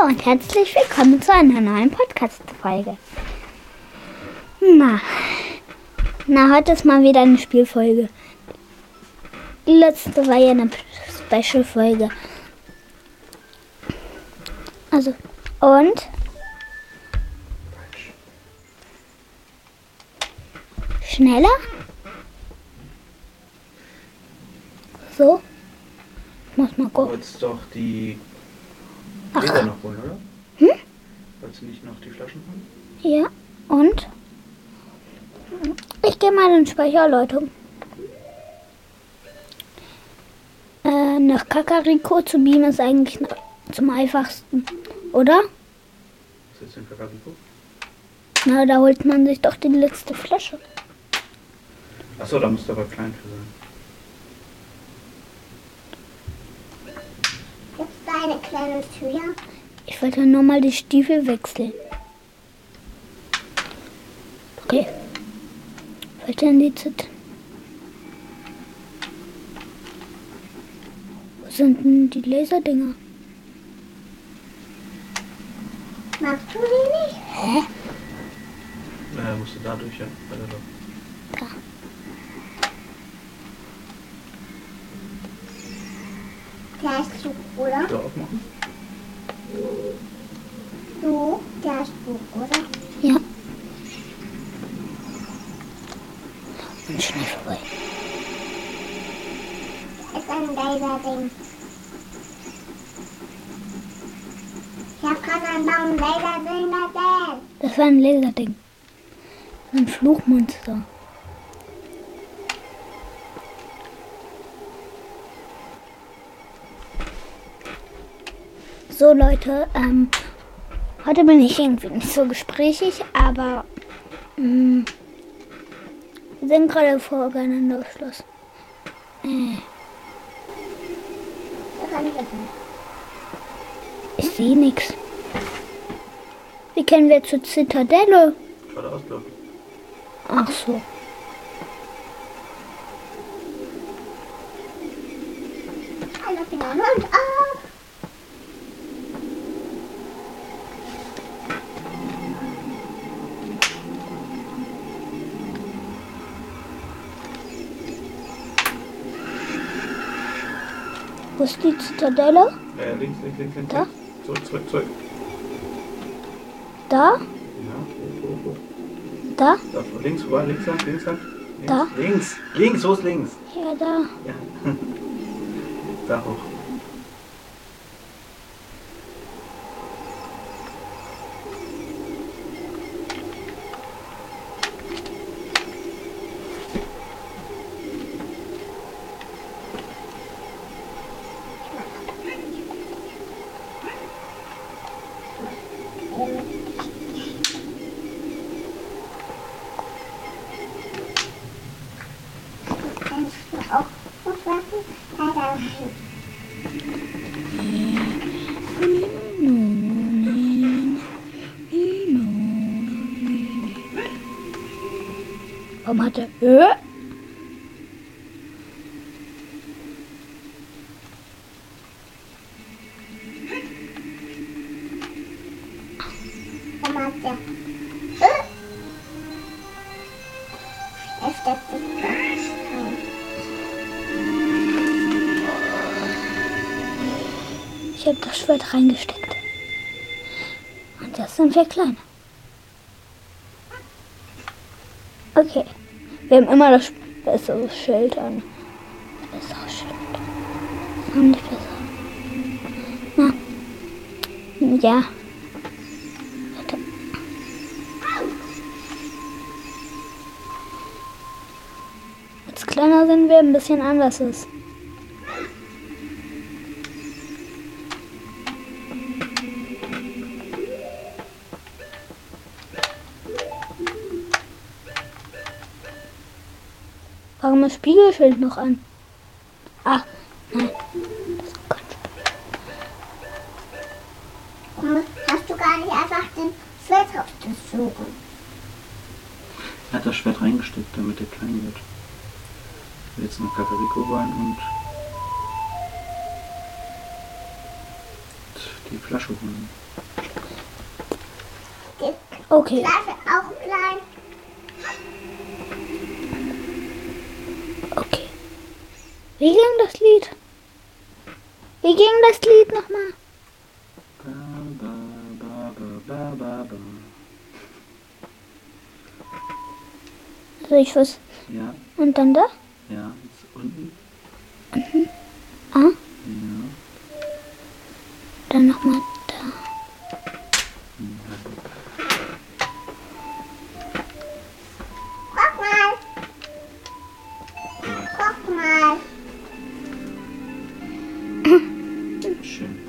und herzlich willkommen zu einer neuen Podcast-Folge. Heute ist mal wieder eine Spielfolge. Die letzte war ja eine Special-Folge. Also, und? Schneller? So? Muss mal Du gucken. wolltest doch die Gläser noch holen, oder? Wolltest du nicht noch die Flaschen holen? Ja, und? Ich gehe mal in Speicherleitung. Nach Kakariko zu beamen ist eigentlich zum einfachsten, oder? Was ist denn Kakabiko? Na, da holt man sich doch die letzte Flasche. Achso, da musst du aber klein für sein. Gibt es da eine kleine Tür? Ich wollte nur mal die Stiefel wechseln. Okay. Wollte denn die Zit? Wo sind denn die Laserdinger? Magst du die nicht? Hä? Musst du da durch, ja? Da. Der ist zu, oder? Tür aufmachen? Du, der ist zu, oder? Ja. Und schnell vorbei. Ist ein Laserding. Ich hab gerade einen blauen Laserding gesehen. Das war ein Laserding. Ein Fluchmonster. So Leute, heute bin ich irgendwie nicht so gesprächig, aber wir sind gerade voreinander geschlossen. Das kann ich öffnen. Ich sehe nichts. Wie können wir zur Zitadelle? Geradeaus, glaube ich. Ach so. Alle Finger und auf. Wo ist die Zitadelle? Links. Da? Zurück. Da? Ja, hoch. Da? Da, links vorbei, links lang. Da? Links, wo ist links? Ja, da. Ja. Da hoch. Kannst du auch hochwerfen? Da rein. Warum hat er... Da macht der. Er steckt sich da rein. Ich habe das Schwert reingesteckt. Und das sind wir kleine. Okay. Wir haben immer das bessere Schild an. Besseres Schild. Haben nicht besser. Na. Ja. Warte. Als kleiner sind wir ein bisschen anders ist. Warum ist Spiegelschild noch an? Ah, nein. Das kann Und hast du gar nicht einfach den Schwert rausgezogen? Er hat das Schwert reingesteckt, damit er klein wird. Jetzt noch Kakariko rein und Die Flasche holen. Die Okay. Flasche auch klein. Okay. Wie ging das Lied? Wie ging das Lied nochmal? Ba, ba, ba, ba, ba, ba. Also ich weiß. Ja, Und dann da? ja, jetzt unten. Ah, Ja. dann nochmal da. Guck mal. Guck mal. Schön.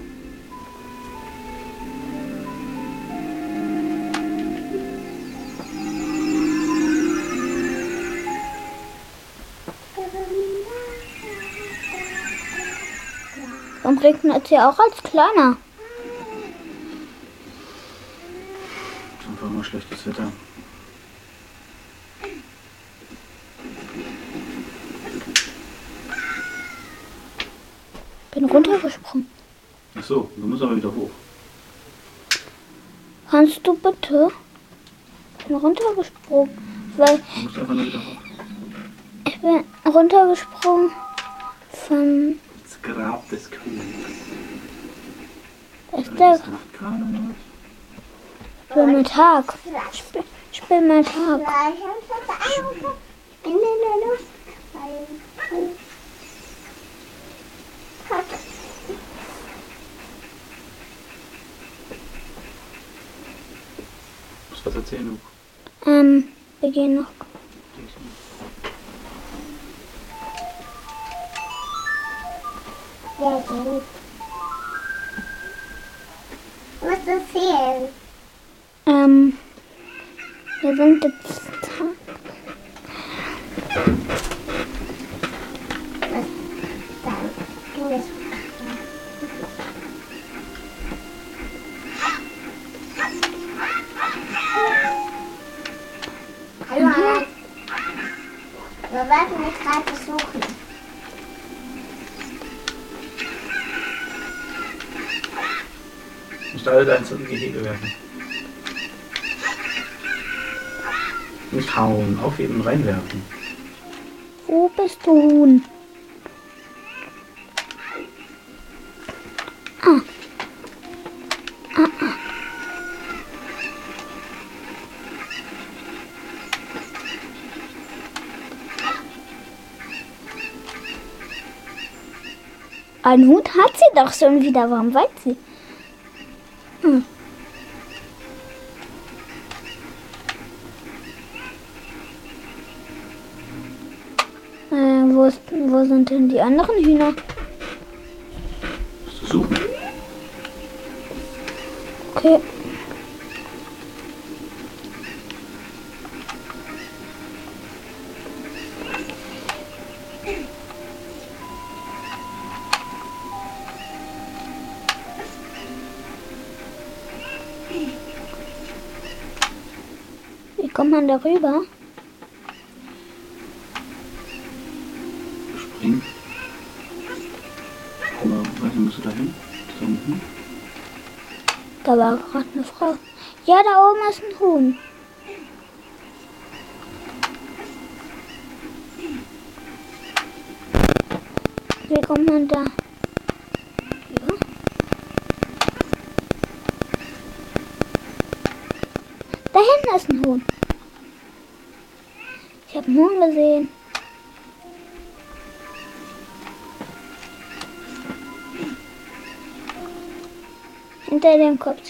Warum regnet es ja auch als Kleiner? Einfach mal schlechtes Wetter. Bin runtergesprungen. Ach so, du musst aber wieder hoch. Kannst du bitte? Bin runtergesprungen. Weil Du musst einfach nur wieder hoch. ich bin runtergesprungen von. Das Grab des Königs. Ist der Ist Nacht gerade oder was? Spiel mal Tag. Spiel mal Tag. Ich bin in der Luft gefallen. Musst was erzählen, du. Wir gehen noch. Sehr gut. Du musst erzählen. Wir sind jetzt. Du bist. Hallo. Wir werden mich gerade besuchen. Musst alle deins in die Gehege werfen. Nicht hauen, aufheben, reinwerfen. Wo bist du? Einen Hut hat sie doch schon wieder. Warum weint sie? Wo sind denn die anderen Hühner? Musst du suchen. Okay. Wie kommt man darüber? Springen. Aber, weiß nicht, musst du da hin? Da unten? Da war gerade eine Frau. Ja, da oben ist ein Huhn. Wie kommt man da? Ja. Da hinten ist ein Huhn. Ich habe einen Huhn gesehen. Hinter dem Kopf.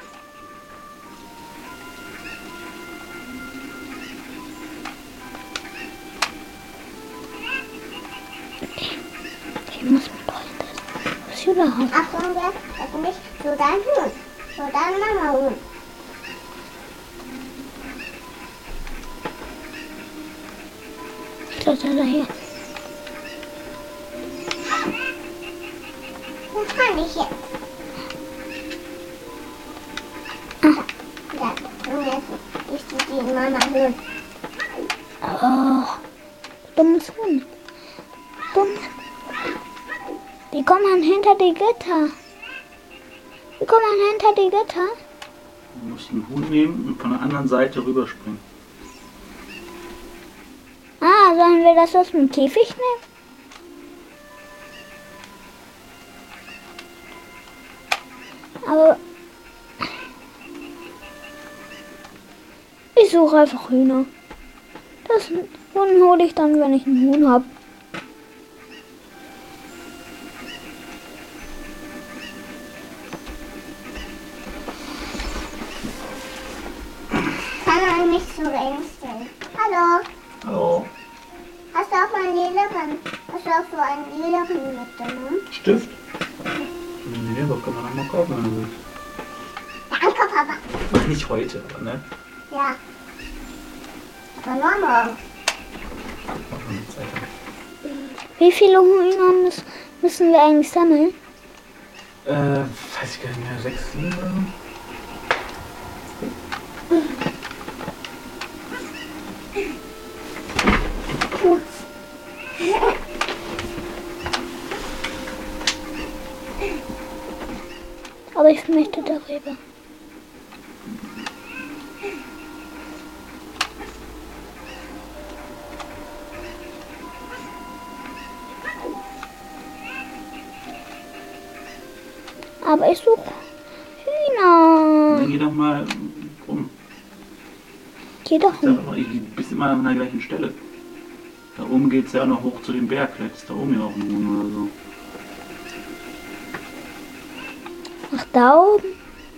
Ich muss mit euch das. Was ist überhaupt? Achtung, das ist nicht so dein Hund. So dein Mama-Hund. Ich kletter daher. Das kann ich jetzt. Ja, und jetzt ist die Mama-Hund. Oh, dummes Huhn. Dumm. Die kommen hinter die Gitter. Wie kommt man hinter die Gitter? Du musst einen Huhn nehmen und von der anderen Seite rüberspringen. Ah, sollen wir das aus dem Käfig nehmen? Aber ich suche einfach Hühner. Das Huhn hole ich dann, wenn ich einen Huhn habe. Kann man nicht so eng stellen. Hallo, Hallo. hast du auch mal einen lileren? Hast du auch so einen lileren mitgenommen? Stift? Nee, aber kann man noch mal kaufen, wenn du willst. Danke, Papa. Nicht heute, aber ne? Ja. Aber nur morgen. Auch wenn wir Zeit haben. Wie viele Hühner müssen wir eigentlich sammeln? Weiß ich gar nicht mehr, 6, 7 oder so? Aber ich möchte darüber. Aber ich suche Hühner. Dann geh doch mal rum. Geh doch Du hin. bist immer an der gleichen Stelle. Da oben geht es ja auch noch hoch zu dem Berg. Vielleicht ist da oben ja auch ein Huhn oder so. Ach, da oben.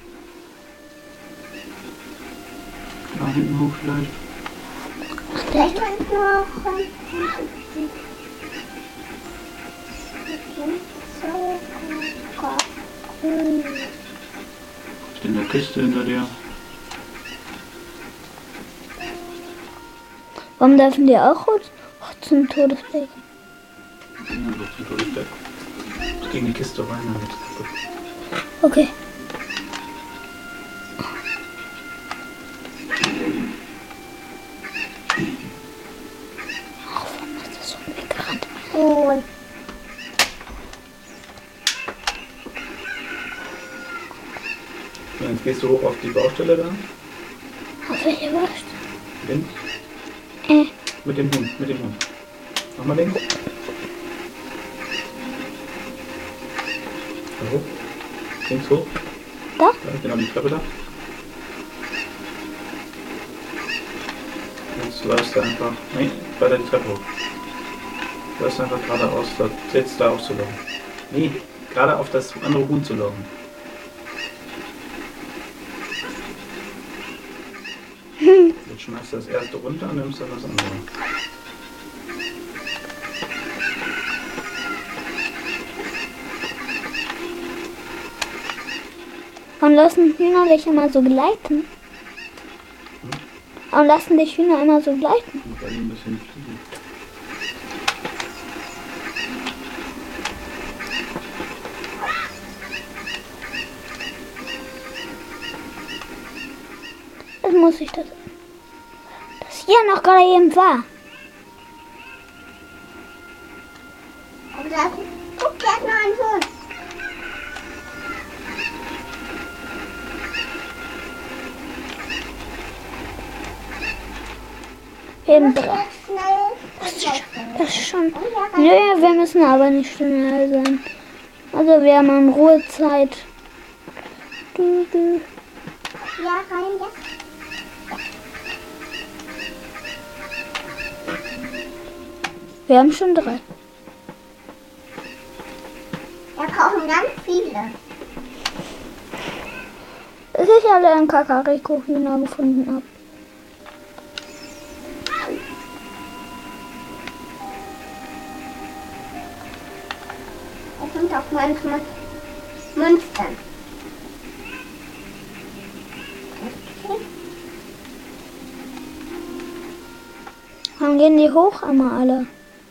Da hinten hoch vielleicht. Ach, da. Ich bin noch. Ist in der Kiste hinter dir. Warum dürfen die auch zum Todesberg? Ja, so zum Todesberg. Ist gegen die Kiste rein, dann wird's kaputt. Okay. Ach, warum ist das so weggerannt? Und So, jetzt gehst du hoch auf die Baustelle da. Auf welche Wurst? Links. Äh, Mit dem Hund, mit dem Hund. Nochmal links. Da hoch. Links hoch. da? Da, genau die Treppe da. Jetzt läufst du einfach. Nee, weiter die Treppe hoch. Läufst einfach geradeaus, jetzt da auch zu laufen. Nee, gerade auf das andere Huhn zu laufen. Jetzt schmeißt du das erste runter und nimmst dann das andere. Und lassen Hühner dich immer so gleiten? Und lassen dich Hühner immer so gleiten? Und dann ein bisschen fliegen. Das muss ich das hier noch gerade eben war. Und da guckt jetzt noch ein Hund. Eben Muss drei. jetzt schnell. Das ist schon. Nö, wir müssen aber nicht schnell sein. Also wir haben Ruhezeit. Du. Ja, rein jetzt. Wir haben schon 3. Da brauchen ganz viele. Bis ich alle ein Kakariko-Hühner gefunden habe. Das sind auch manchmal Münzen. Dann gehen die hoch einmal alle.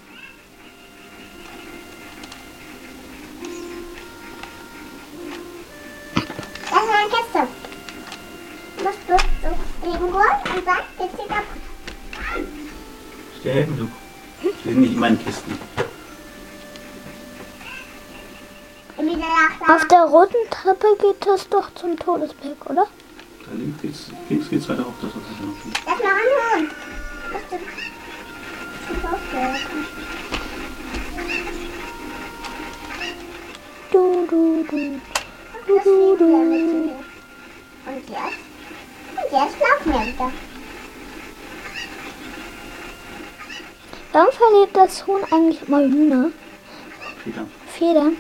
Das ist eine Kiste. Musst du so legen Gurt und sagst, jetzt hier kaputt. Ich dir helfen, du. Die sind nicht in meinen Kisten. Wieder Auf der roten Treppe geht es doch zum Todesberg, oder? Da links geht's weiter hoch. Das ist Lass mal anhören. Musst du rausgehen. Du, du, du. Das steht hier mit mir. Und jetzt? Und jetzt laufen wir wieder. Warum verliert das Huhn eigentlich immer Hühner? Federn. Federn.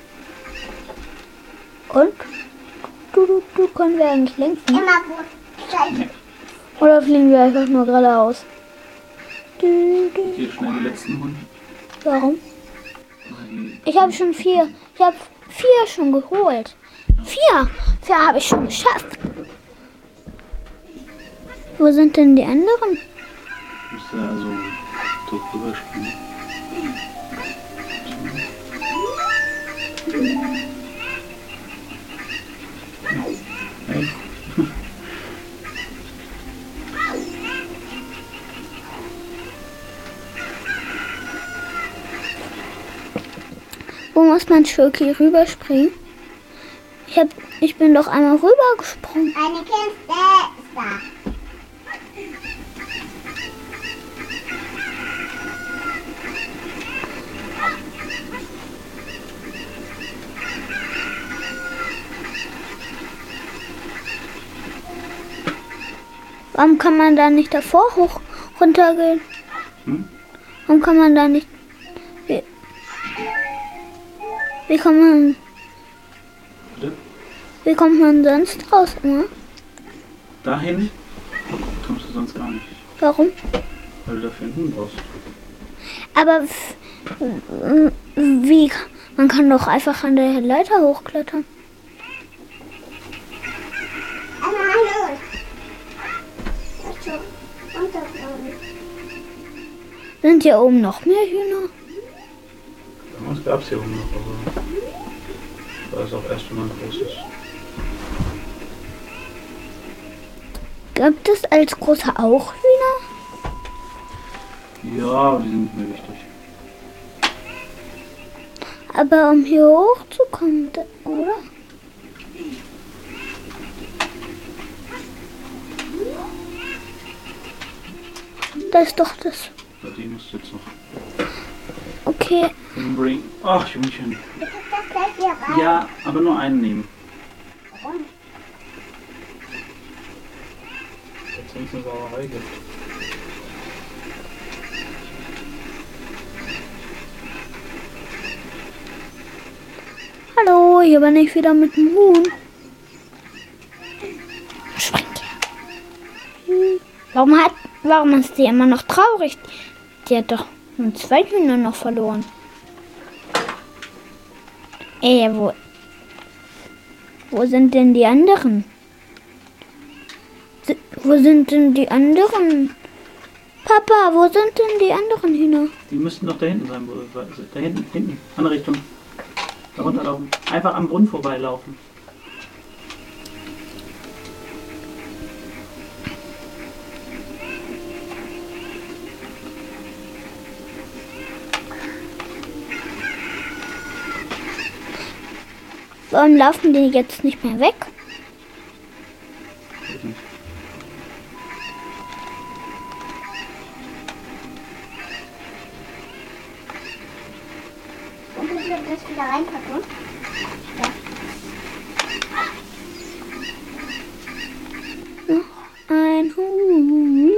Und? Du können wir eigentlich lenken? Immer gut. Scheiße. Oder fliegen wir einfach nur geradeaus? Du. Hier schnell die letzten Hunde. Warum? Weil die- Ich habe schon 4. Ich habe 4 schon geholt. 4 habe ich schon geschafft. Wo sind denn die anderen? Müsste also so rüberspringen. Hey. Wo muss man Schurki rüberspringen? Ich bin doch einmal rübergesprungen. Eine Kiste ist da. Warum kann man da nicht davor hoch runtergehen? Hm? Warum kann man da nicht... Wie kann man... Bitte? Wie kommt man sonst raus immer? Dahin kommst du sonst gar nicht. Warum? Weil du dafür einen Huhn brauchst. Aber wie? Man kann doch einfach an der Leiter hochklettern. Einmal los. Nicht so runterfallen. Sind hier oben noch mehr Hühner? Damals gab es hier oben noch, aber da ist auch erst, wenn man groß ist. Gibt es als große auch Hühner? Ja, aber die sind nicht mehr wichtig. Aber um hier hochzukommen, oder? Das ist doch das. Ja, die musst du jetzt noch Okay. hinbringen. Ach, Jungchen. Du kriegst das gleich hier rein. Ja, aber nur einen nehmen. Warum? Jetzt sind es eine Sauerei gibt. Hallo, hier bin ich wieder mit dem Huhn. Spring her. Warum ist die immer noch traurig? Die hat doch nur 2 Hühner noch verloren. Wo sind denn die anderen? Wo sind denn die anderen? Papa, wo sind denn die anderen Hühner? Die müssten doch da hinten sein. Da hinten. Andere Richtung. Da runterlaufen. Einfach am Brunnen vorbeilaufen. Warum laufen die jetzt nicht mehr weg? Weiß nicht. Und ich will das wieder reinpacken. Ein Huhn,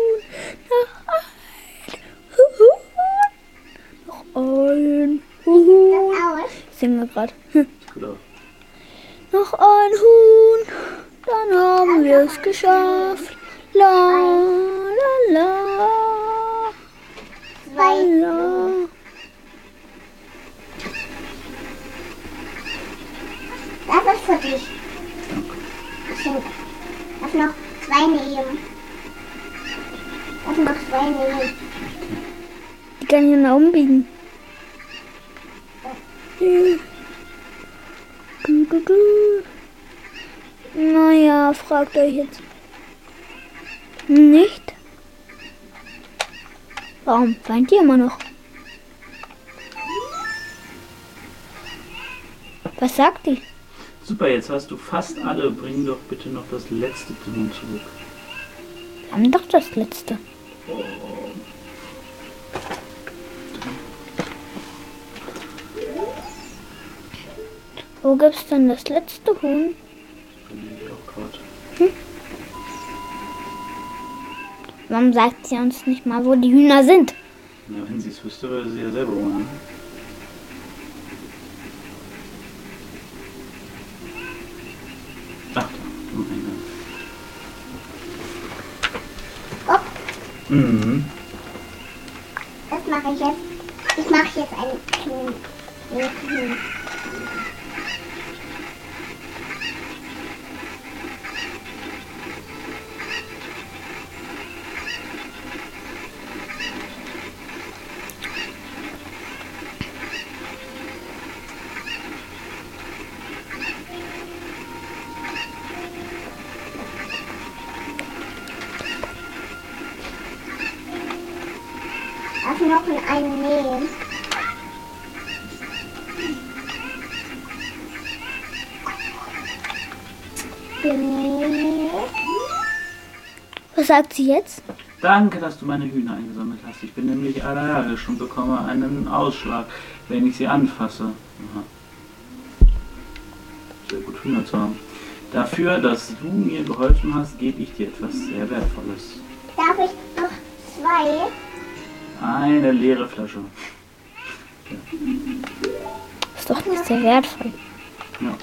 noch ein Huhn. Aus. Ich singe gerade. Gut aus. Noch ein Huhn, dann haben wir es geschafft. La, la, la, Zwei. la. Das ist für dich. Geschenk. Darf noch 2 nehmen. Darf noch 2 nehmen. Die kann ich noch umbiegen. Naja, fragt euch jetzt nicht. Warum weint ihr immer noch? Was sagt die? Super, jetzt hast du fast alle. Bring doch bitte noch das letzte Huhn zurück. Wir haben doch das letzte. Wo gibt's denn das letzte Huhn? Ich auch gerade. Warum sagt sie uns nicht mal, wo die Hühner sind? Na, wenn sie es wüsste, würde sie ja selber holen. Ach, da. Im Eingang. Guck, Mhm. das mache ich jetzt. Ich mache jetzt einen Huhn. Darf ich noch einen nehmen? Was sagt sie jetzt? Danke, dass du meine Hühner eingesammelt hast. Ich bin nämlich allergisch und bekomme einen Ausschlag, wenn ich sie anfasse. Aha. Sehr gut, Hühner zu haben. Dafür, dass du mir geholfen hast, gebe ich dir etwas sehr Wertvolles. Darf ich noch zwei? Eine leere Flasche. Ist doch nicht sehr wertvoll. Ja.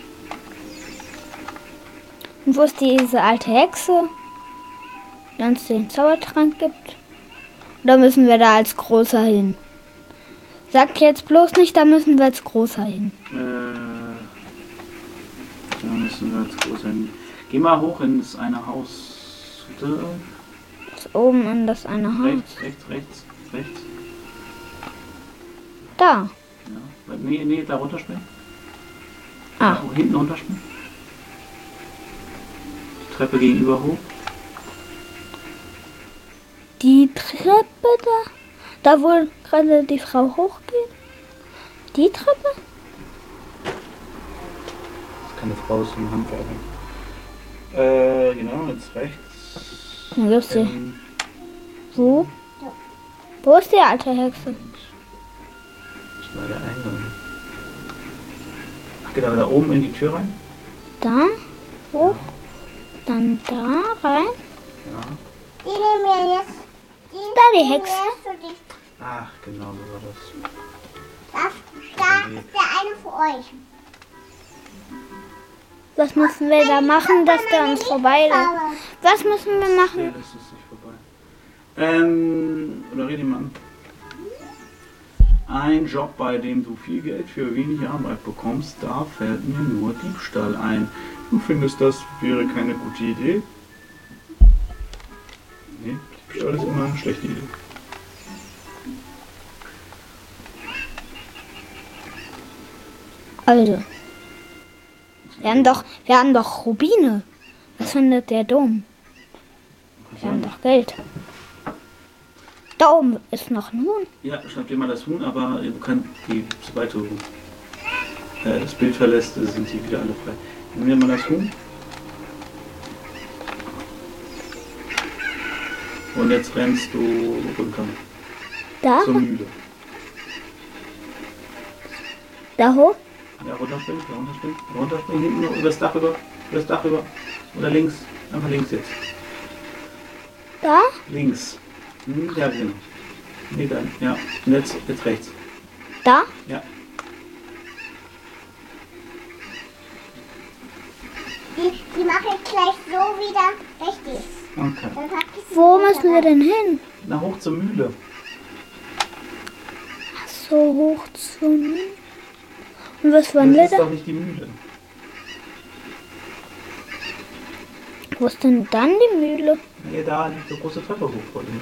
Und wo ist diese alte Hexe, die uns den Zaubertrank gibt? Oder müssen wir da als Großer hin? Sag jetzt bloß nicht, da müssen wir als Großer hin. Da müssen wir jetzt groß hin. Geh mal hoch ins eine Haus. Bis oben in das eine Haus. Rechts. Da. Ja. Nee, da runterspringen. Ah. Da, hinten runterspringen. Die Treppe gegenüber hoch. Die Treppe da? Da wo gerade die Frau hochgeht? Die Treppe? Das ist keine Frau, das ist ein Handwerker. Genau, jetzt rechts. Na, gibt's die. Wo? Wo ist die alte Hexe? Das war der Eingang. Ach, genau, da oben in die Tür rein. Da? Hoch? Dann da rein? Ja. Die nehmen wir jetzt. Da die Hexe. Für dich. Ach, genau, so war das. Da ist der eine für euch. Was müssen wir da machen, dass der uns vorbeiläuft? Was müssen wir Nee, machen? das ist nicht vorbei. Oder rede ich mal an. Ein Job, bei dem du viel Geld für wenig Arbeit bekommst, da fällt mir nur Diebstahl ein. Du findest, das wäre keine gute Idee? Nee, Diebstahl ist immer eine schlechte Idee. Also. Wir haben doch Rubine. Was findet der dumm? Wir haben doch Geld. Da oben ist noch ein Huhn. Ja, schnapp dir mal das Huhn, aber du kannst sobald du das Bild verlässt, sind die wieder alle frei. Nimm dir mal das Huhn. Und jetzt rennst du runter Da? zur Mühle. Da hoch? Ja, runterspringen, hinten über das Dach rüber, Oder links, einfach links jetzt. Da? Links. Ja, genau. Nee, dann, ja. Und jetzt rechts. Da? Ja. Die mache ich gleich so wieder richtig. Okay. Dann pack ich sie Wo wieder müssen wir rein. denn hin? Na, hoch zur Mühle. So hoch zum... Und was wollen wir Das ist da? doch nicht die Mühle. Wo ist denn dann die Mühle? Nee, da liegt so große Treppe hoch vor dir.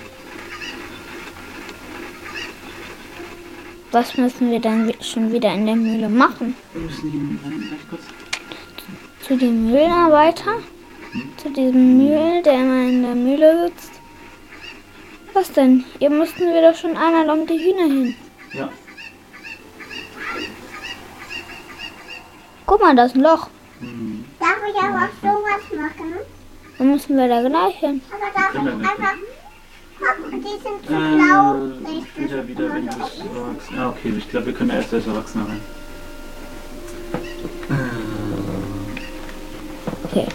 Was müssen wir dann schon wieder in der Mühle machen? Wir müssen hier gleich kurz. Zu dem Mühlenarbeiter? Zu diesem Mühl, der immer in der Mühle sitzt? Was denn? Hier mussten wir doch schon einmal um die Hühner hin. Ja. Guck mal, da ist ein Loch. Darf ich aber auch sowas machen? Dann müssen wir da gleich hin. Aber darf ich Kinderwickel. einfach... Hopp, die sind zu blau. Wenn ich das Wieder, wenn du bist erwachsen. Ah, okay, ich glaube, wir können erst als Erwachsener rein. Okay.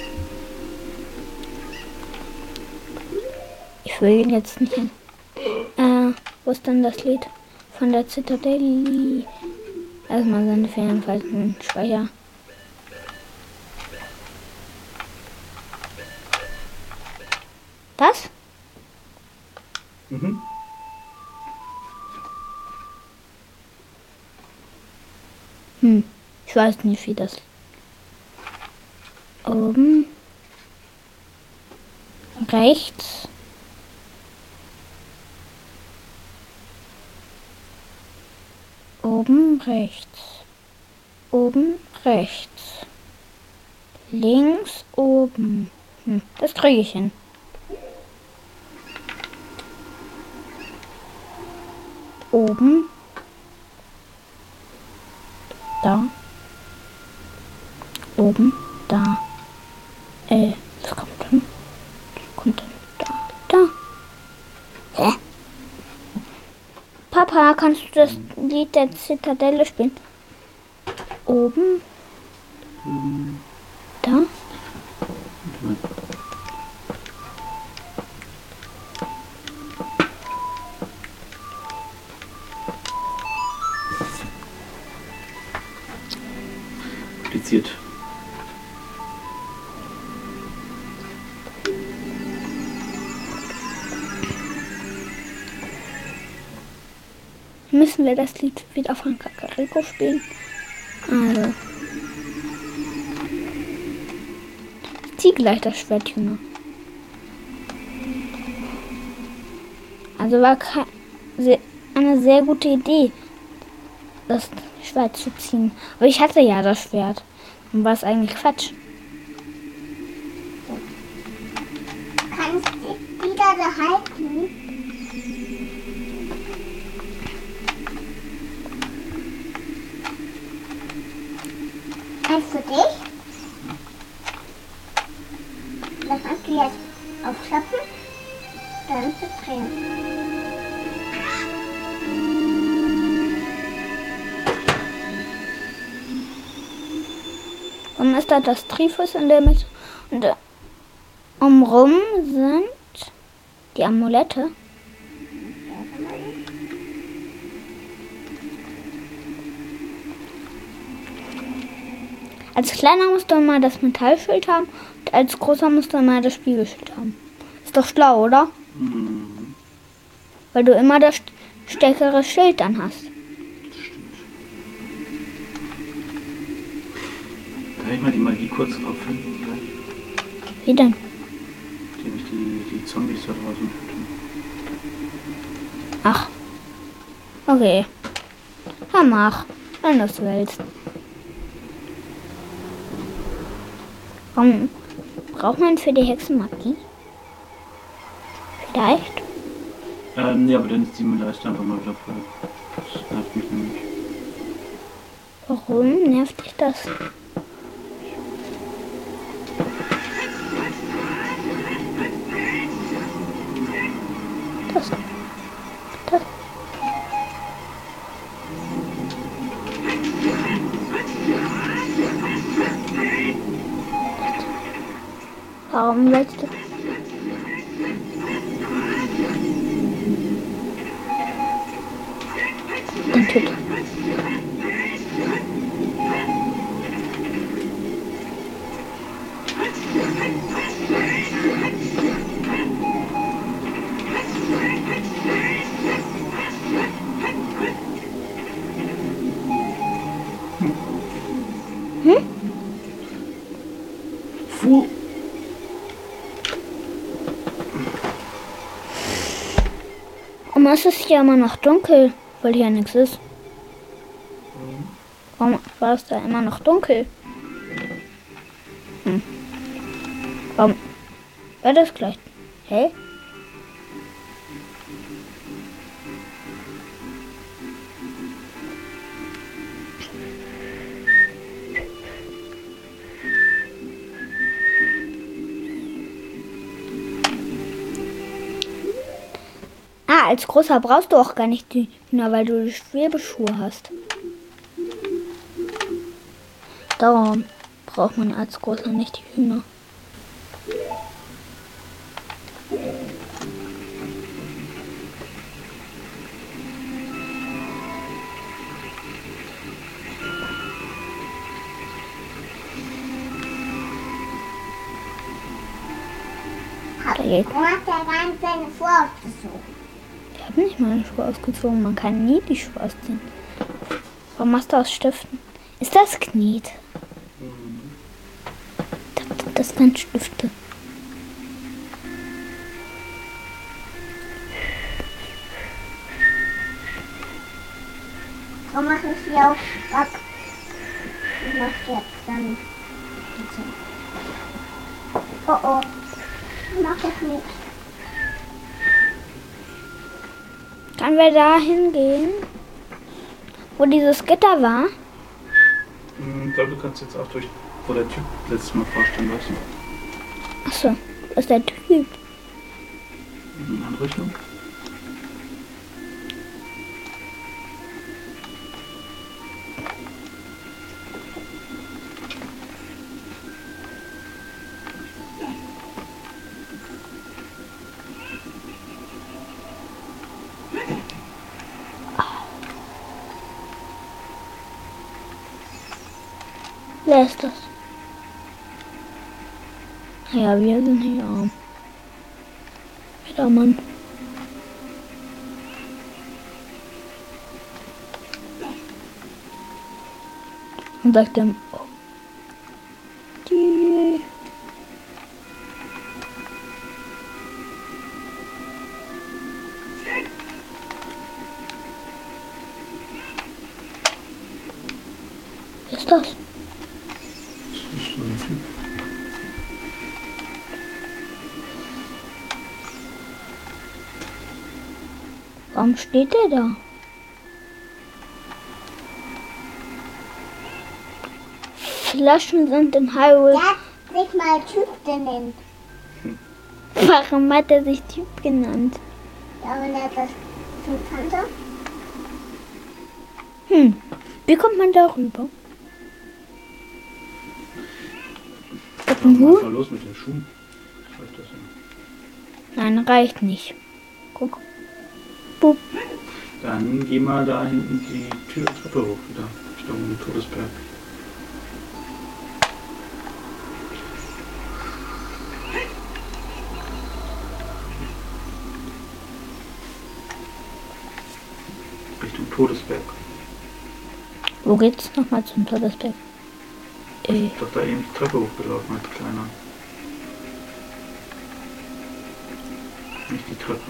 Ich will jetzt nicht hin. Wo ist denn das Lied von der Zitadelle? Erstmal seine Fernfalten Speicher. Was? Mhm. Ich weiß nicht, wie das. Oben. Rechts. Oben rechts. Oben rechts. Links oben. Das kriege ich hin. Oben. Da. Oben. Da. Was kommt dann? Was kommt dann? Da. Hä? Papa, kannst du das Lied der Zitadelle spielen? Oben. Da. Kompliziert. Müssen wir das Lied wieder von Kakariko spielen? Also. Ich zieh gleich das Schwert, Junge. Also war eine sehr gute Idee, das Schwert zu ziehen. Aber ich hatte ja das Schwert. Und war es eigentlich Quatsch. kannst du wieder behalten. Eins für dich. Das kannst du jetzt aufklappen, dann zu drehen. Warum ist da das Trifus in der Mitte? Und umrum sind die Amulette. Als kleiner musst du mal das Metallschild haben und als großer musst du mal das Spiegelschild haben. Ist doch schlau, oder? Mhm. Weil du immer das stärkere Schild dann hast. Kann ich mal die Magie kurz auffinden? Wie denn? Indem ich die Zombies da draußen füttern. Ach. Okay. Ja, mach. Wenn du es willst. Warum braucht man für die Hexen Magie? Vielleicht? Ja, aber dann ist die Leiste einfach mal wieder voll. Das nervt mich nämlich. Warum nervt dich das? Das. Warum willst du? Den Tüte. Wo? Und es ist ja immer noch dunkel, weil hier nichts ist. Warum war es da immer noch dunkel? Warum war das gleich hell? Ja, als großer brauchst du auch gar nicht die Hühner, weil du die Schwebeschuhe hast. Darum braucht man als großer nicht die Hühner. Da geht. Du hast ja gar nicht seine Schuhe ausgezogen. Ich habe nicht meine Schuhe ausgezogen. Man kann nie die Schuhe ausziehen. Warum machst du aus Stiften? Ist das Kniet? Das sind Stifte. So mache ich hier auch was. Ich mache jetzt dann. Oh oh. Ich mache das nicht. Können wir da hingehen, wo dieses Gitter war? Ich glaube, du kannst jetzt auch durch, wo der Typ letztes Mal vorstellen, weißt du? Achso, das ist der Typ. In eine andere Richtung. Wer ist das? Ja, wir sind hier arm. Der Mann. Und sagt dann, oh. Die. Wer ist das? Das ist so ein Typ. Warum steht der da? Flaschen sind im Highway. Der hat sich mal Typ genannt. Warum hat er sich Typ genannt? Ja, wenn er das so kannte. Wie kommt man da rüber? Was war los mit den Schuhen? Ich weiß das nicht. Nein, reicht nicht. Guck. Bup. Dann geh mal da hinten die Treppe hoch wieder. Richtung Todesberg. Richtung Todesberg. Wo geht's nochmal zum Todesberg? Doch da eben die Treppe hochgelaufen als Kleiner. Nicht die Treppe.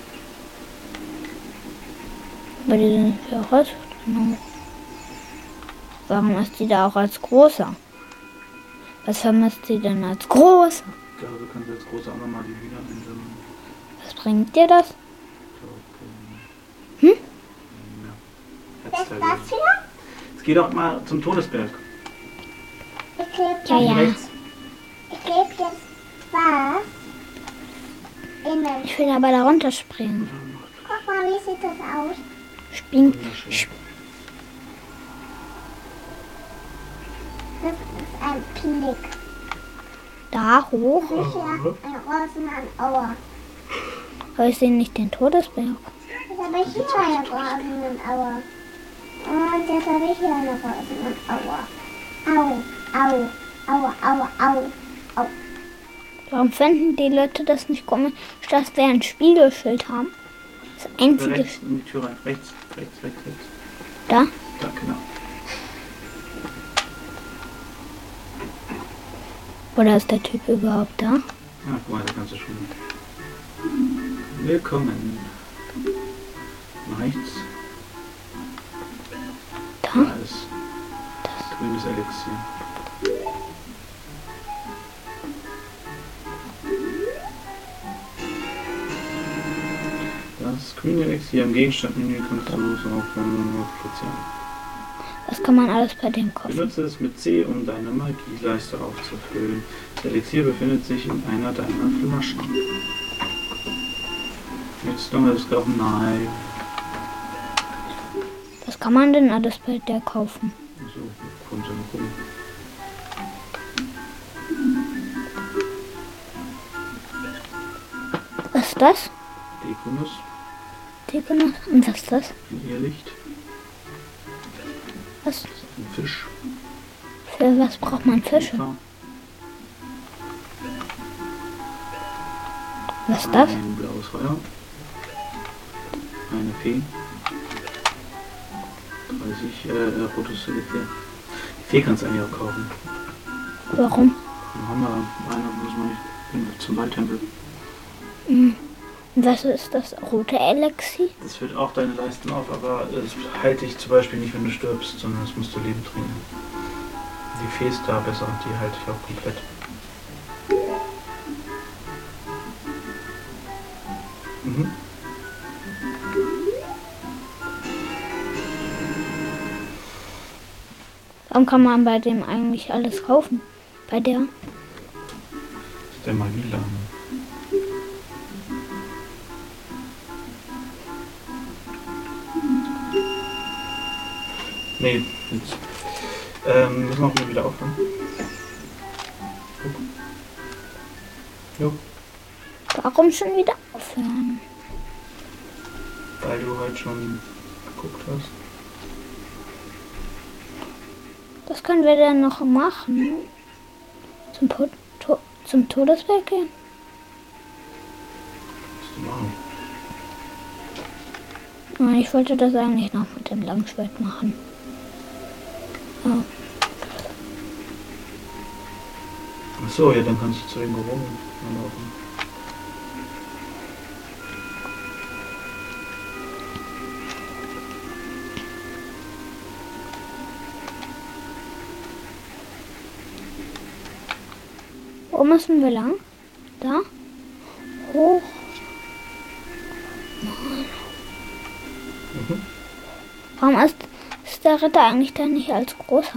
Aber die sind ja auch als genau. Warum ist die da auch als großer? Was vermisst sie denn als großer? Ich glaube, du kannst als Großer auch nochmal die Hühner einsammeln. Was bringt dir das? Ich glaube, Hm? Ja. Was ist Hetzteil. das hier? Jetzt geh doch mal zum Todesberg. Ich klebe Ja, ja. Rechts. jetzt was innen. Ich will aber da runterspringen. Guck mal, wie sieht das aus? Springen. Wunderschön. Das ist ein Pinik. Da hoch. Hier ein Rosen an Auer. Aber ich sehe nicht den Todesberg. Jetzt habe ich hier eine Rosen an Auer. Und jetzt habe ich hier eine Rosen an Auer. Au, au, aua, aua, au, au. Warum finden die Leute das nicht komisch, dass wir ein Spiegelschild haben? Das einzige. Rechts in die Tür rein. Rechts. Da? Da, genau. Oder ist der Typ überhaupt da? Ja, guck mal, da kannst du schon. Willkommen. Rechts. Da? Da ist grünes Elixier. Das grüne Elixier im Gegenstandmenü kannst du so auf platzieren. Das kann man alles bei dem kaufen. Benutze es mit C, um deine Magieleiste aufzufüllen. Das Elixier befindet sich in einer deiner Flaschen. Mit Jetzt noch das kaufen. Nein. Was kann man denn alles bei der kaufen? So, kommt mal gucken. Was ist das? Dekonuss, Dekonuss. Und was ist das? ein Irrlicht, Was? ein Fisch, Für was braucht man Fische? Eva, Was ist das? ein blaues Feuer, eine Fee, 30 rotes Solitär. Die Fee kannst du eigentlich auch kaufen. Warum? Dann haben wir eine, müssen wir nicht zum Waldtempel. Und was ist das rote Elixier? Das füllt auch deine Leisten auf, aber es heilt dich zum Beispiel nicht, wenn du stirbst, sondern das musst du Leben trinken. Die Fee ist da besser und die heilt dich auch komplett. Mhm. Warum kann man bei dem eigentlich alles kaufen? Bei der? Das ist der Magieladen. Nee, jetzt. Müssen wir auch mal wieder aufhören. Jo, Warum schon wieder aufhören? weil du halt schon geguckt hast. Was können wir denn noch machen? Zum Todesberg gehen? Was du machen? Nein, ich wollte das eigentlich noch mit dem Langschwert machen. Oh. Achso, ja, dann kannst du zu den Gewohnten laufen. Wo müssen wir lang? Da? Hoch. Mhm. Warum ist der Ritter eigentlich da nicht als großer?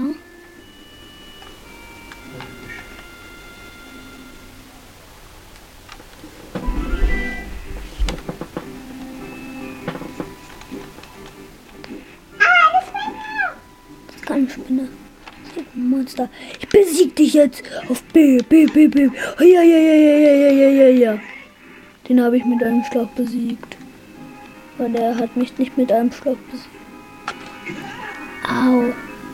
Das ist keine Spinne. Das ist ein Monster. Ich besieg dich jetzt auf B. Ja. Den habe ich mit einem Schlag besiegt. Aber der hat mich nicht mit einem Schlag besiegt. Au.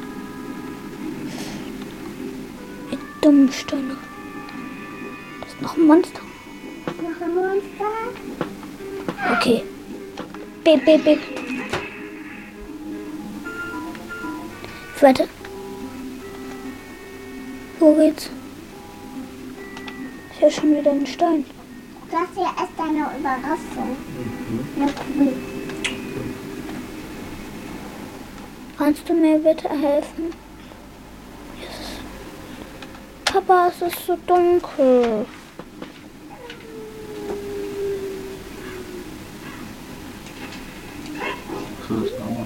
Ihr dummen Steine. Das ist noch ein Monster. Noch ein Monster? Okay. Bip. Warte. Wo geht's? Ich höre schon wieder einen Stein. Das hier ist eine Überraschung. Mhm. Eine Kugel. Kannst du mir bitte helfen? Jesus. Papa, es ist so dunkel. So, das nochmal.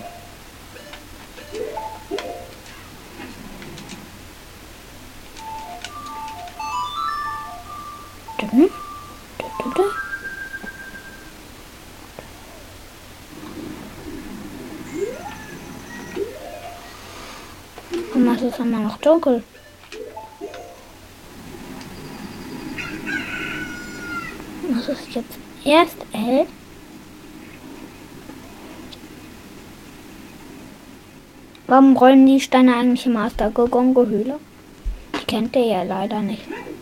Dun. Warum ist es immer noch dunkel? Was ist jetzt erst hell? Warum rollen die Steine eigentlich immer aus der Gogongo-Höhle? Ich kennt ihr ja leider nicht.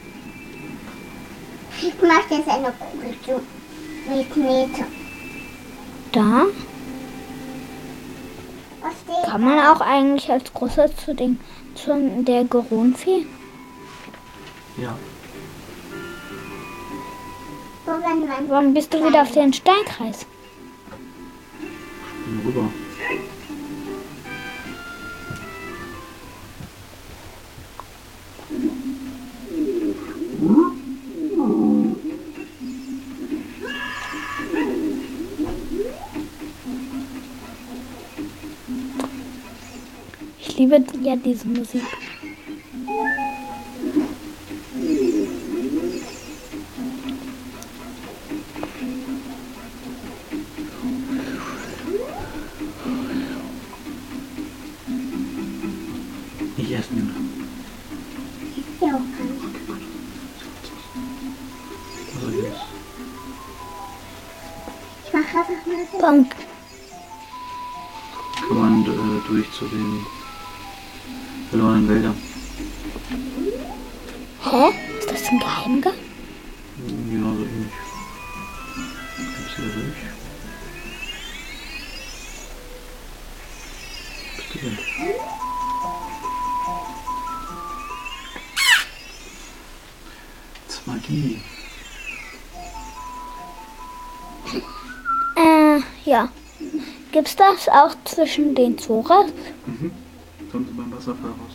Ich mache jetzt eine Kugel so mit Knete. Da Was steht? kann man auch eigentlich als Großer zu der Geronfee. Ja. Wo werden wir? Warum bist du wieder auf den Steinkreis? Bin rüber. Ich liebe ja diese Musik. nicht essen. Ja, auch gar nicht. Also jetzt. Ich mach einfach mal so. Punkt. Kann man durch zu den verlorenen Wäldern. Hä? Ist das ein Geheimgang? Genauso ähnlich. Gibt's hier durch? Bist du denn? Das ist Magie. Ja. Gibt's das auch zwischen den Zoras? Kommt beim Wasserfall raus.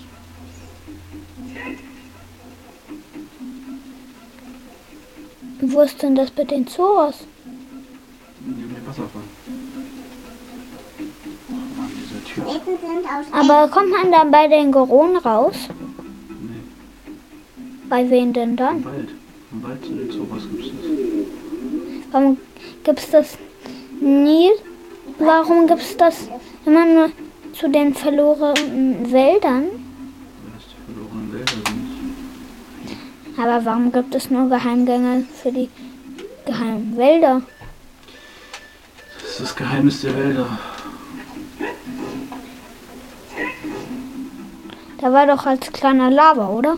Wo ist denn das bei den Zoras? Neben dem Wasserfall. Oh Mann, diese Tür. Essen sind aus Aber kommt man dann bei den Goronen raus? Nee, Bei wen denn dann? im Wald. Im Wald zu den Zoras gibt's das. Warum gibt's das nie? Warum gibt's das immer nur zu den verlorenen Wäldern? Weil das die verlorenen Wälder sind. Aber warum gibt es nur Geheimgänge für die geheimen Wälder? Das ist das Geheimnis der Wälder. Da war doch als kleiner Lava, oder?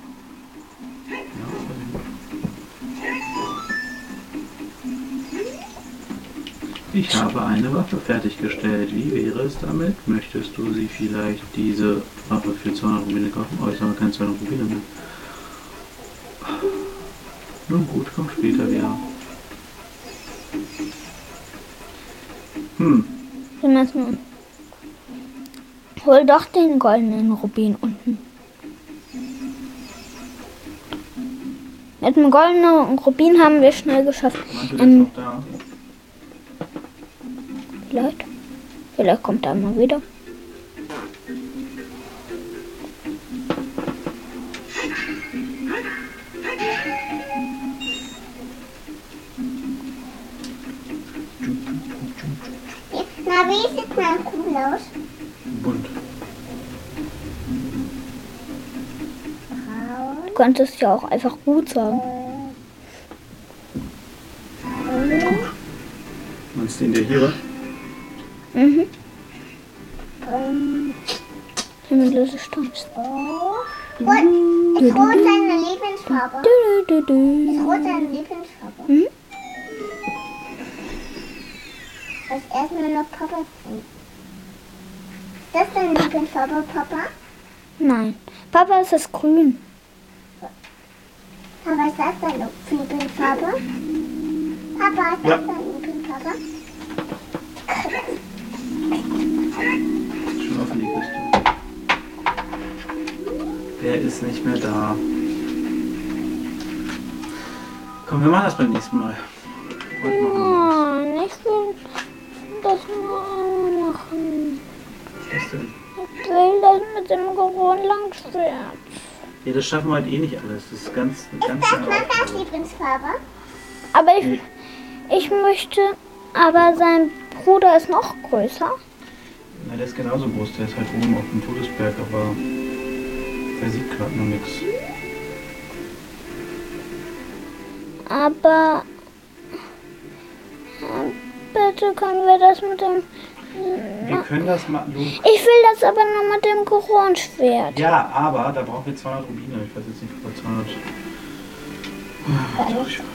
Ich habe eine Waffe fertiggestellt. Wie wäre es damit? Möchtest du sie vielleicht diese Waffe für 200 Rubine kaufen? Oh, ich habe keine 200 Rubine mehr. Nun gut, komm später wieder. Wir müssen. Hol doch den goldenen Rubin unten. Mit dem goldenen Rubin haben wir schnell geschafft. Mantel ist noch da. Vielleicht kommt er mal wieder. Na, wie sieht mein Kuh aus? Bunt. Du könntest ja auch einfach gut sagen. Meinst du den der hier? Mhm. Himmellose Stunst. Rot. Ist rot seine Lieblingsfarbe? Ist rot seine Lieblingsfarbe? Mhm. Das erstmal noch Papa bringt. Das ist deine Lieblingsfarbe, Papa? Nein. Papa, ist es grün. Papa, ist das deine Lieblingsfarbe? Papa, ist Ja. das deine Lieblingsfarbe? Schon offen die Kiste. Der ist nicht mehr da. Komm, wir machen das beim nächsten Mal. Heute machen wir Nein, ich will das nur machen. was. Was denn? Ich will das mit dem Goron-Langschwert. Ja, das schaffen wir halt eh nicht alles. Das ist ganz Das ist lange Papas Aufgabe. Lieblingsfarbe. Aber ich möchte, aber sein Bruder ist noch größer. Na, der ist genauso groß. Der ist halt oben auf dem Todesberg, aber der sieht gerade noch nichts. Aber bitte können wir das mit dem... Wir können das machen. Ich will das aber nur mit dem Goron-Schwert. Ja, aber da brauchen wir 200 Rubine. Ich weiß jetzt nicht, ob wir 200... Doch, ich weiß.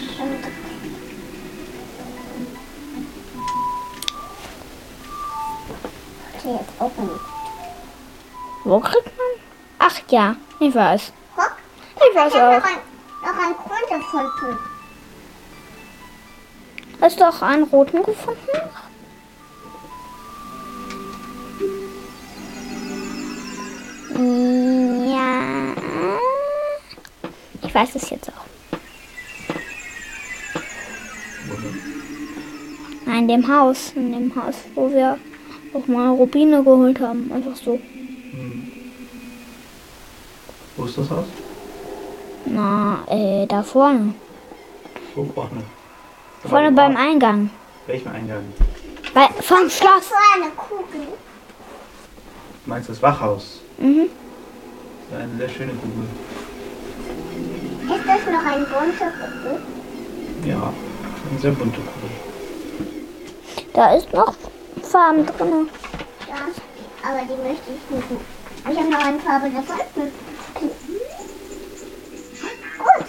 Okay, jetzt open. Wo kriegt man? Ach ja, ich weiß. Guck. Ich weiß Ich habe auch. noch einen Grund gefunden. Hast du auch einen roten gefunden? Ja. Ich weiß es jetzt auch. Nein, in dem Haus. In dem Haus, wo wir auch mal Rubine geholt haben. Einfach so. Wo ist das Haus? Na, da vorne. Wo vorne? Vorne beim Eingang. Welchem Eingang? Vom Schloss. So eine Kugel. Du meinst das Wachhaus? Mhm. Das ist eine sehr schöne Kugel. Ist das noch ein bunter Kugel? Ja, eine sehr bunte Kugel. Da ist noch Farben drin. Ja, aber die möchte ich nicht. Ich habe noch eine Farbe gefunden. Gut.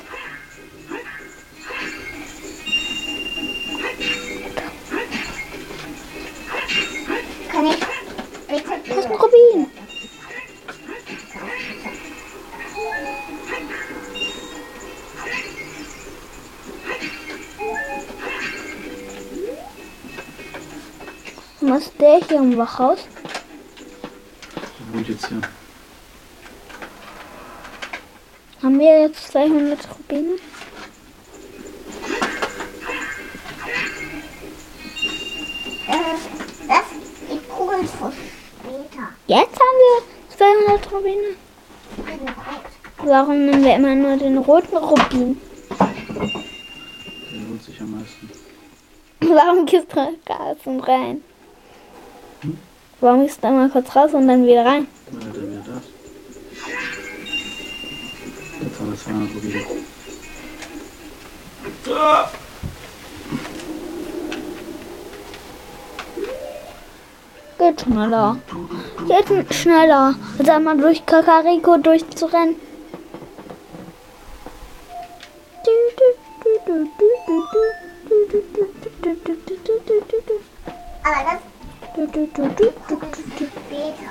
Kann ich bitte Das ist ein Rubin. Was ist der hier im Wachhaus? Der wohnt jetzt hier. Haben wir jetzt 200 Rubine? Die Kugel ist für später. Jetzt haben wir 200 Rubine. Warum nehmen wir immer nur den roten Rubin? Der lohnt sich am meisten. Warum gehst du Gas und rein? Warum gehst du da mal kurz raus und dann wieder rein? Oder dann wieder das. Jetzt haben wir 200 Rubine. Ah! Geht schneller. Geht schneller. Als einmal durch Kakariko durchzurennen. Aber das später.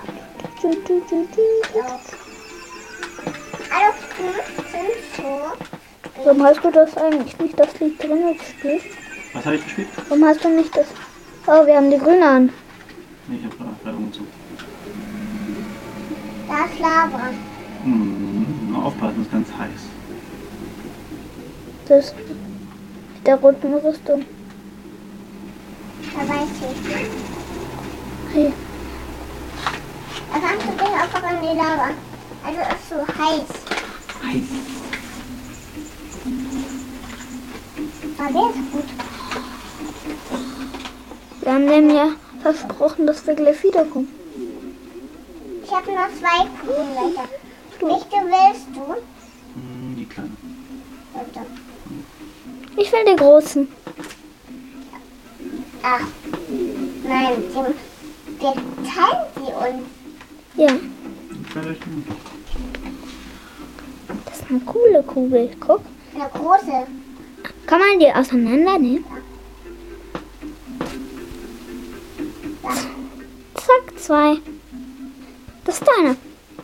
Alle sind so. Warum hast du das eigentlich nicht das Lied drin gespielt? Was habe ich gespielt? Warum hast du nicht das... Oh, wir haben die Grüne an. Nee, ich habe gerade umgezogen. Da ist Lava. Nur aufpassen, ist ganz heiß. Das ist mit der roten Rüstung. Da weiß ich. Hey. Da kannst du dich einfach in die Lava. Also es ist so heiß. Heiß. Aber der ist gut. Wir haben dem ja versprochen, dass wir gleich wiederkommen. Ich habe nur 2 Kugeln. Welche willst du? Die kleine. Bitte. Ich will die großen. Ach, nein, wir teilen sie uns. Ja, Vielleicht nicht. das ist eine coole Kugel. Guck. Eine große. Kann man die auseinandernehmen? Zack, 2. Das ist deine.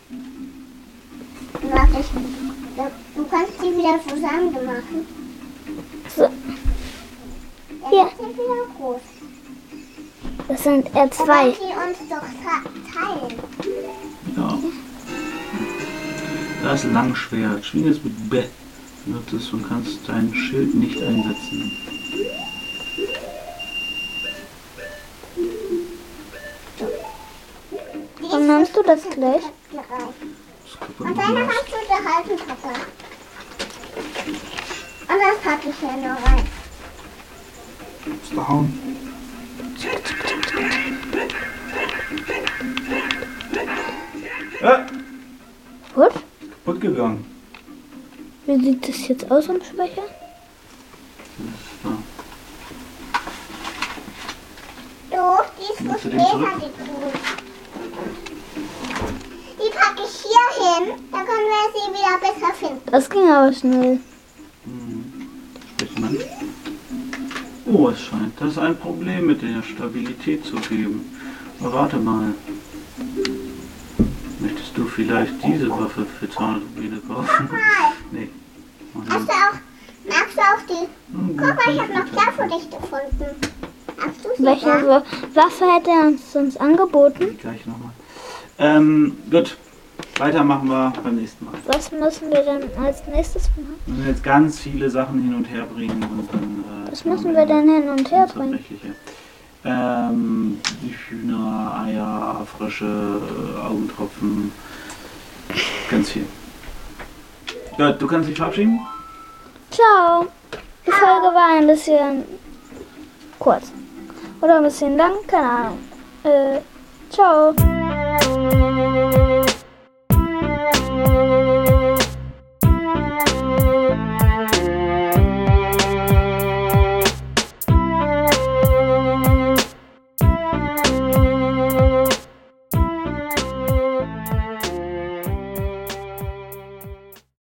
Warte, du kannst die wieder zusammen machen. So, Ja. Ja. Jetzt sind wieder groß. das sind Wir wollen 2. die uns doch teilen. Ja. Das Langschwert. Schwing es mit B. Nutze es und kannst dein Schild nicht einsetzen. Wann nimmst du das gleich? Das kaputt Und deine gemacht. kannst du behalten, Papa. Und das packe ich hier noch rein. Musst du hauen. Gut. Kaputt gegangen. Wie sieht das jetzt aus am Speicher? Ja. Du, die ist für Nimmst du den später, zurück? die Kugel. Die packe ich hier hin, dann können wir sie wieder besser finden. Das ging aber schnell. Sprich mal. Oh, es scheint das ein Problem mit der Stabilität zu geben. Aber warte mal. Möchtest du vielleicht diese Waffe für 200 Rubine kaufen? Mal, Nee. magst du auch die? Guck mal, ich habe noch da für dich gefunden. Hast du sie Welche da? Waffe hätte er uns angeboten? Gleich nochmal. Gut. Weiter machen wir beim nächsten Mal. Was müssen wir denn als nächstes machen? Wir müssen jetzt ganz viele Sachen hin und her bringen und dann. Was müssen wir denn hin und her bringen? Tatsächliche. Die Hühner, Eier, Frösche, Augentropfen. Ganz viel. Gut, du kannst dich verabschieden? Ciao. Die Folge war ein bisschen kurz. Oder ein bisschen lang, keine Ahnung. Ciao.